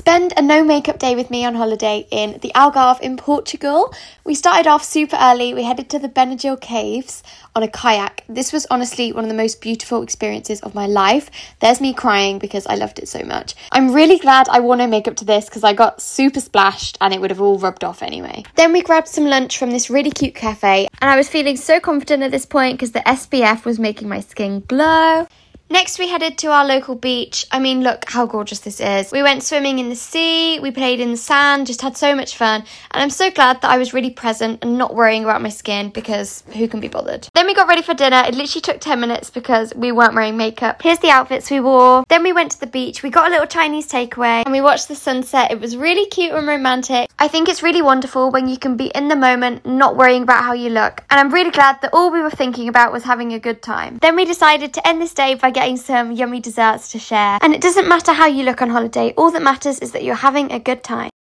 spend a no makeup day with me on holiday in the Algarve in Portugal. We started off super early. We headed to the Benadryl Caves on a kayak. This was honestly one of the most beautiful experiences of my life. There's me crying because I loved it so much. I'm really glad I wore no makeup to this because I got super splashed and it would have all rubbed off anyway. Then we grabbed some lunch from this really cute cafe and I was feeling so confident at this point because the SPF was making my skin glow. Next, we headed to our local beach. I mean, look how gorgeous this is. We went swimming in the sea, we played in the sand, just had so much fun. And I'm so glad that I was really present and not worrying about my skin because who can be bothered? Then we got ready for dinner. It literally took 10 minutes because we weren't wearing makeup. Here's the outfits we wore. Then we went to the beach. We got a little Chinese takeaway and we watched the sunset. It was really cute and romantic. I think it's really wonderful when you can be in the moment, not worrying about how you look. And I'm really glad that all we were thinking about was having a good time. Then we decided to end this day by getting some yummy desserts to share. And it doesn't matter how you look on holiday, all that matters is that you're having a good time.